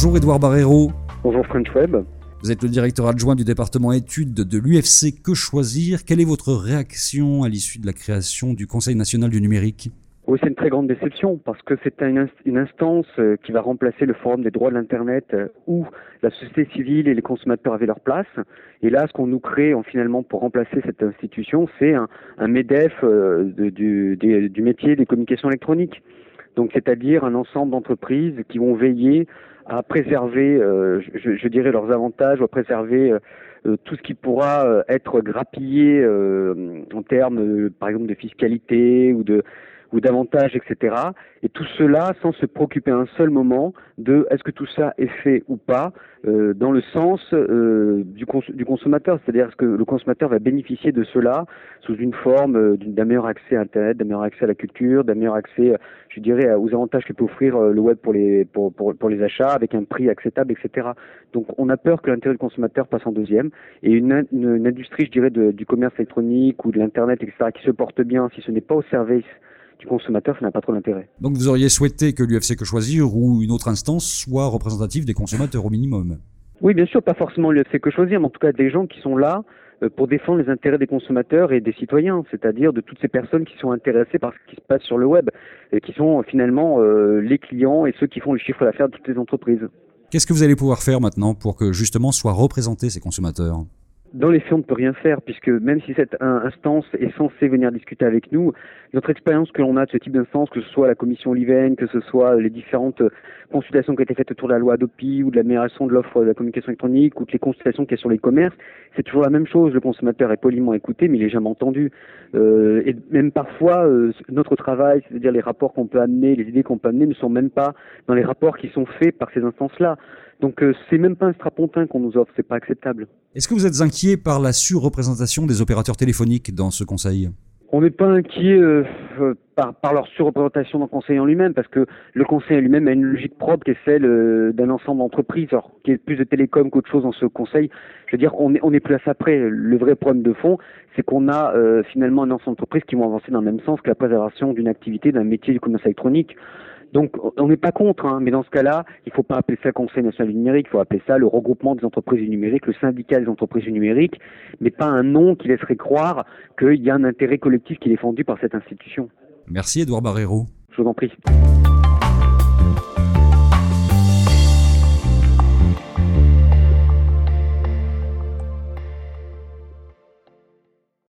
Bonjour Édouard Barrero. Bonjour French Web. Vous êtes le directeur adjoint du département études de l'UFC Que Choisir. Quelle est votre réaction à l'issue de la création du Conseil national du numérique ? Oui, c'est une très grande déception parce que c'est une instance qui va remplacer le Forum des droits de l'Internet où la société civile et les consommateurs avaient leur place. Et là, ce qu'on nous crée finalement pour remplacer cette institution, c'est un MEDEF du métier des communications électroniques. Donc, c'est-à-dire un ensemble d'entreprises qui vont veiller à préserver, je dirais, leurs avantages, ou à préserver tout ce qui pourra être grappillé en termes, par exemple, de fiscalité ou d'avantages, etc. Et tout cela sans se préoccuper un seul moment de est-ce que tout ça est fait ou pas dans le sens du consommateur, c'est-à-dire est-ce que le consommateur va bénéficier de cela sous une forme d'un meilleur accès à Internet, d'un meilleur accès à la culture, d'un meilleur accès, je dirais, aux avantages que peut offrir le web pour les achats avec un prix acceptable, etc. Donc on a peur que l'intérêt du consommateur passe en deuxième et une industrie, je dirais, du commerce électronique ou de l'Internet, etc., qui se porte bien, si ce n'est pas au service du consommateur, ça n'a pas trop d'intérêt. Donc vous auriez souhaité que l'UFC Que Choisir ou une autre instance soit représentative des consommateurs au minimum ? Oui, bien sûr, pas forcément l'UFC Que Choisir, mais en tout cas des gens qui sont là pour défendre les intérêts des consommateurs et des citoyens, c'est-à-dire de toutes ces personnes qui sont intéressées par ce qui se passe sur le web, et qui sont finalement les clients et ceux qui font le chiffre d'affaires de toutes les entreprises. Qu'est-ce que vous allez pouvoir faire maintenant pour que justement soient représentés ces consommateurs ? Dans les faits, on ne peut rien faire, puisque même si cette instance est censée venir discuter avec nous, notre expérience que l'on a de ce type d'instance, que ce soit la commission Oliven, que ce soit les différentes consultations qui ont été faites autour de la loi Adopi ou de l'amélioration de l'offre de la communication électronique ou de les consultations qu'il y a sur les commerces, c'est toujours la même chose. Le consommateur est poliment écouté, mais il n'est jamais entendu. Et même parfois, notre travail, c'est-à-dire les rapports qu'on peut amener, les idées qu'on peut amener, ne sont même pas dans les rapports qui sont faits par ces instances-là. Donc c'est même pas un strapontin qu'on nous offre, c'est pas acceptable. Est-ce que vous êtes inquiet par la surreprésentation des opérateurs téléphoniques dans ce conseil ? On n'est pas inquiet par leur surreprésentation dans le conseil en lui-même, parce que le conseil en lui-même a une logique propre qui est celle d'un ensemble d'entreprises, alors qui est plus de télécom qu'autre chose dans ce conseil. Je veux dire, on est plus à ça près. Le vrai problème de fond, c'est qu'on a finalement un ensemble d'entreprises qui vont avancer dans le même sens que la préservation d'une activité, d'un métier du commerce électronique. Donc, on n'est pas contre, mais dans ce cas-là, il ne faut pas appeler ça Conseil national du numérique, il faut appeler ça le regroupement des entreprises du numérique, le syndicat des entreprises du numérique, mais pas un nom qui laisserait croire qu'il y a un intérêt collectif qui est défendu par cette institution. Merci Édouard Barrero. Je vous en prie.